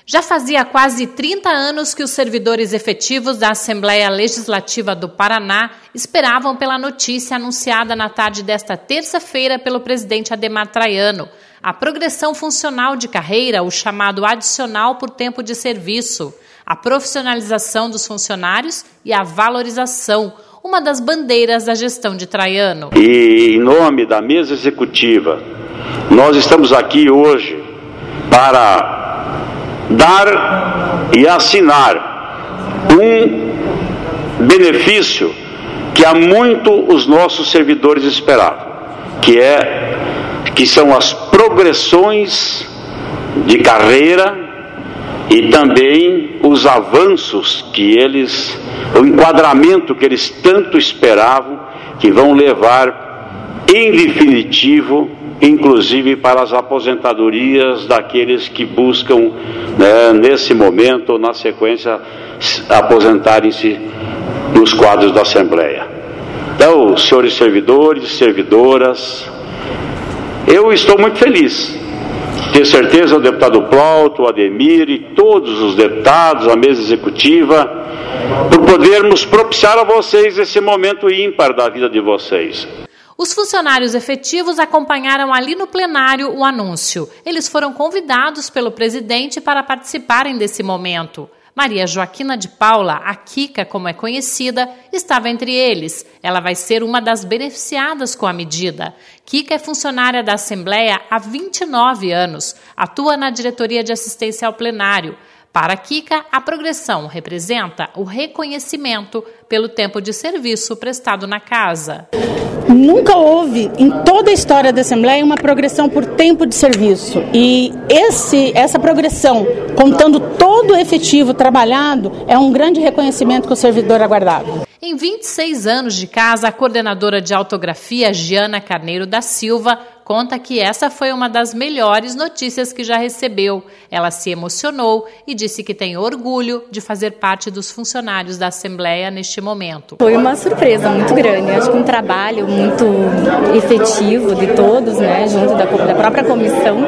Já fazia quase 30 anos que os servidores efetivos da Assembleia Legislativa do Paraná esperavam pela notícia anunciada na tarde desta terça-feira pelo presidente Adhemar Traiano, a progressão funcional de carreira, o chamado adicional por tempo de serviço, a profissionalização dos funcionários e a valorização, uma das bandeiras da gestão de Traiano. E em nome da mesa executiva, nós estamos aqui hoje para dar e assinar um benefício que há muito os nossos servidores esperavam, que são as progressões de carreira e também os avanços o enquadramento que eles tanto esperavam, que vão levar em definitivo, inclusive para as aposentadorias daqueles que buscam, nesse momento ou na sequência, aposentarem-se nos quadros da Assembleia. Então, senhores servidores, servidoras, eu estou muito feliz. Tenho certeza o deputado Plauto, o Ademir e todos os deputados, a mesa executiva, por podermos propiciar a vocês esse momento ímpar da vida de vocês. Os funcionários efetivos acompanharam ali no plenário o anúncio. Eles foram convidados pelo presidente para participarem desse momento. Maria Joaquina de Paula, a Kika, como é conhecida, estava entre eles. Ela vai ser uma das beneficiadas com a medida. Kika é funcionária da Assembleia há 29 anos. Atua na diretoria de assistência ao plenário. Para a Kika, a progressão representa o reconhecimento pelo tempo de serviço prestado na casa. Nunca houve, em toda a história da Assembleia, uma progressão por tempo de serviço. E essa progressão, contando todo o efetivo trabalhado, é um grande reconhecimento que o servidor aguardava. Em 26 anos de casa, a coordenadora de autografia, Giana Carneiro da Silva, conta que essa foi uma das melhores notícias que já recebeu. Ela se emocionou e disse que tem orgulho de fazer parte dos funcionários da Assembleia neste momento. Foi uma surpresa muito grande. Acho que um trabalho muito efetivo de todos, junto da própria comissão.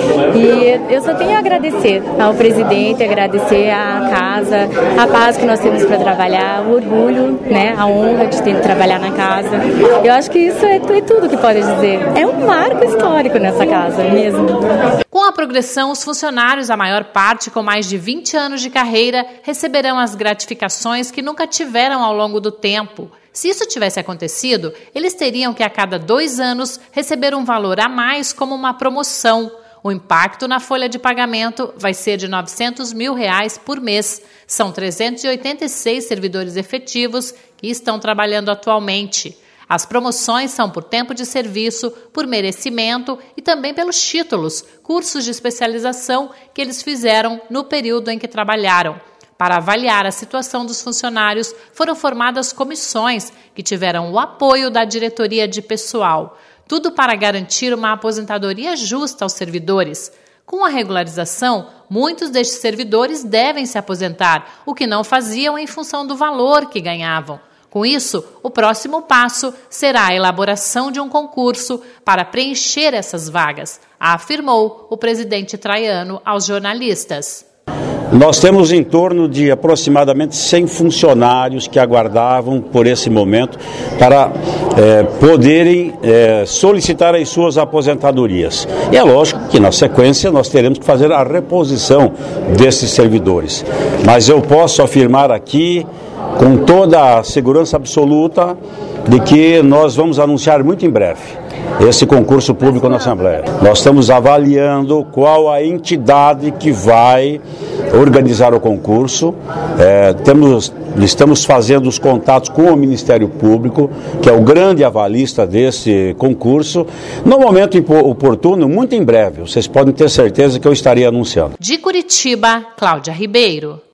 E eu só tenho a agradecer ao presidente, agradecer à casa, a paz que nós temos para trabalhar, o orgulho, a honra de ter que trabalhar na casa. Eu acho que isso é tudo que pode dizer. É um marco histórico nessa casa mesmo. Com a progressão, os funcionários, a maior parte com mais de 20 anos de carreira, receberão as gratificações que nunca tiveram ao longo do tempo. Se isso tivesse acontecido, eles teriam que a cada 2 anos receber um valor a mais como uma promoção. O impacto na folha de pagamento vai ser de R$900 mil por mês. São 386 servidores efetivos que estão trabalhando atualmente. As promoções são por tempo de serviço, por merecimento e também pelos títulos, cursos de especialização que eles fizeram no período em que trabalharam. Para avaliar a situação dos funcionários, foram formadas comissões que tiveram o apoio da diretoria de pessoal. Tudo para garantir uma aposentadoria justa aos servidores. Com a regularização, muitos destes servidores devem se aposentar, o que não faziam em função do valor que ganhavam. Com isso, o próximo passo será a elaboração de um concurso para preencher essas vagas, afirmou o presidente Traiano aos jornalistas. Nós temos em torno de aproximadamente 100 funcionários que aguardavam por esse momento para poderem solicitar as suas aposentadorias. E é lógico que na sequência nós teremos que fazer a reposição desses servidores. Mas eu posso afirmar aqui, com toda a segurança absoluta, de que nós vamos anunciar muito em breve esse concurso público na Assembleia. Nós estamos avaliando qual a entidade que vai organizar o concurso. Estamos fazendo os contatos com o Ministério Público, que é o grande avalista desse concurso. No momento oportuno, muito em breve, vocês podem ter certeza que eu estarei anunciando. De Curitiba, Cláudia Ribeiro.